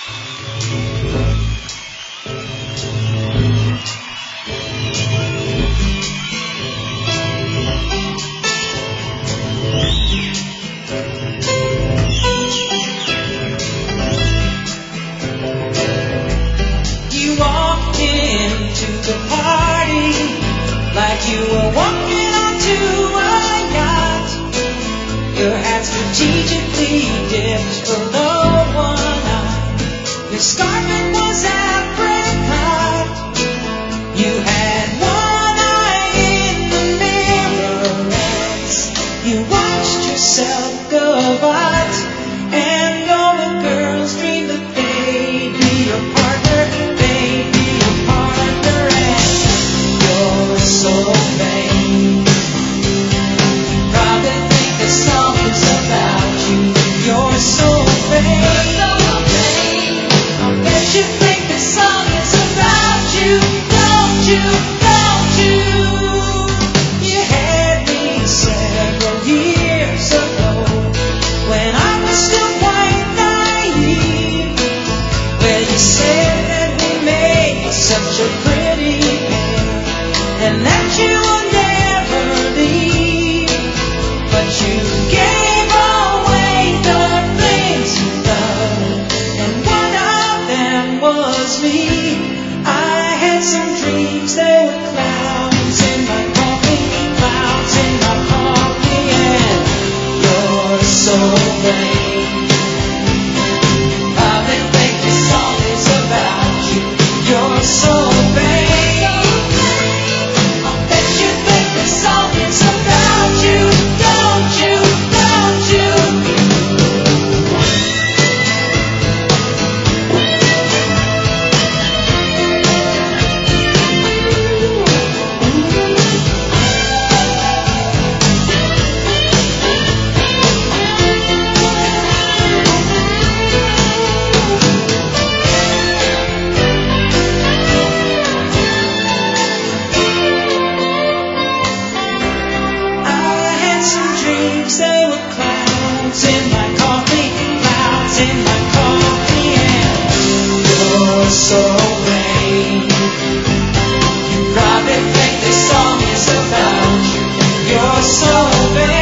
You walked into the party like you were walking onto a yacht. Your hat strategically dipped below one eye. Your scarf it was apricot. You had one eye in the mirror as you watched yourself go by. And all the girls dreamed that they'd be your partner, they'd be your partner, and you're so vain. Probably think the song is about you. You're so vain. I bet you think the song is about you. Don't you? Don't you? You had me several years ago when I was still quite naive. Well, you said that we made such a pretty pair and that you would never leave. But you gave away the things you loved, and one of them was me. I had some dreams, they were clouds in my coffee, clouds in my coffee, and you're so vain. Probably think this song is about you. You're so vain. I bet you think this song is about you. Don't you? Don't you? I had some dreams, they were clouds in my coffee, clouds in my coffee, and you're so vain. You probably think this song is about you. You're so vain.